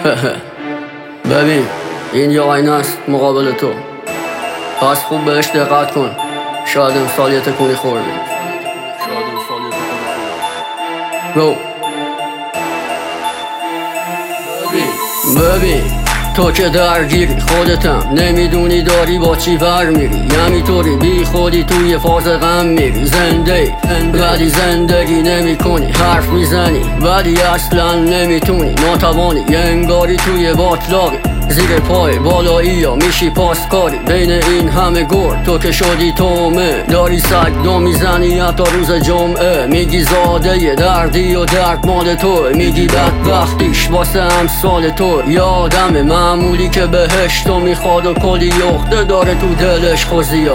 ببین این یه آینه است مقابل تو، پس خوب بهش دقت کن. شاید امسال یه تکونی خوردی. گو ببین تو که درگیری خودتم نمیدونی داری با چی ور میری، همینطوری بی خودی توی فاز غم میری. زنده ولی زندگی نمی کنی، حرف میزنی ولی اصلا نمیتونی، ناتوانی انگاری توی باطلاقی، زیر پای بالایی یا میشی پاسکاری. بین این همه گر تو که شدی تومه، داری سگ دو میزنی حتی روز جمعه. میگی زاده ی دردی و درد مال تو، میگی بدبختیش واسه امثال تو. یادم معمولی که بهشتو میخواد و کلی یخته داره تو دلش خوزیا.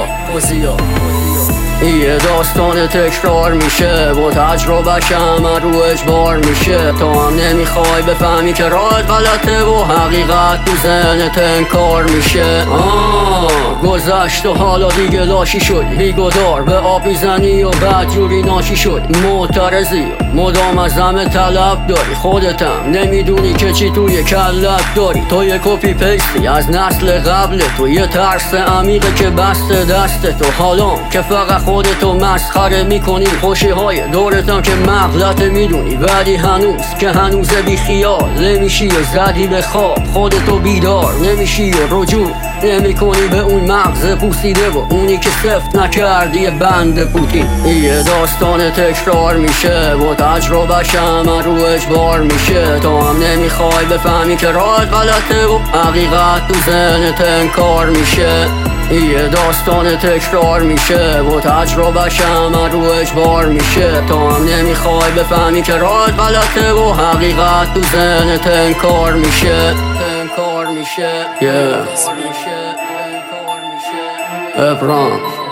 یه داستان تکرار میشه و تجربهش همه رو اجبار میشه. تو هم نمیخوای بفهمی که راهت غلطه و حقیقت تو ذهنت انکار میشه. گذشت و حالا دیگه لاشی شدی، بیگدار به آب میزنی و بدجوری ناشی شدی. معترضی و مدام از همه طلب داری، خودتم نمیدونی که چی توی کلت داری. تو یه کپی پیستی از نسل قبل تو، یه ترس عمیقه که بسته دست تو. حالا که فقط خودتو مسخره میکنی، خوشی های دورتم که مغلط میدونی، ولی هنوز که هنوز بی خیال نمیشی و زدی به خواب. خودتو بیدار نمیشی و رجوع نمیکنی به اون مغز پوسیده و اونی که سفت نکردی بند پوتین. یه داستان تکرار میشه و تجربهش همه رو اجبار میشه. تو هم نمیخوای بفهمی که راهت غلطه و حقیقت تو ذهنت انکار میشه. یه داستان تکرار میشه و تجربهش همه رو اجبار میشه. تو هم نمیخوای بفهمی که راهت غلطه و حقیقت تو ذهنت انکار میشه. ابرام